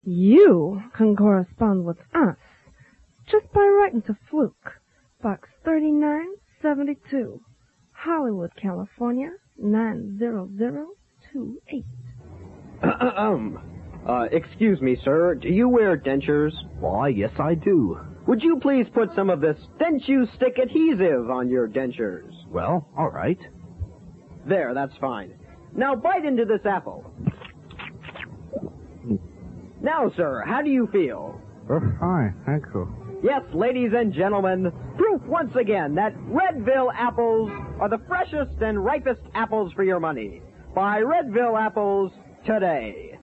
You can correspond with us just by writing to Fluke, Box 3972, Hollywood, California, 90028. Excuse me, sir. Do you wear dentures? Why, yes, I do. Would you please put some of this Dentu-Stick adhesive on your dentures? Well, all right. There, that's fine. Now bite into this apple. Now, sir, how do you feel? Fine, thank you. Yes, ladies and gentlemen, proof once again that Redville apples are the freshest and ripest apples for your money. Buy Redville apples today.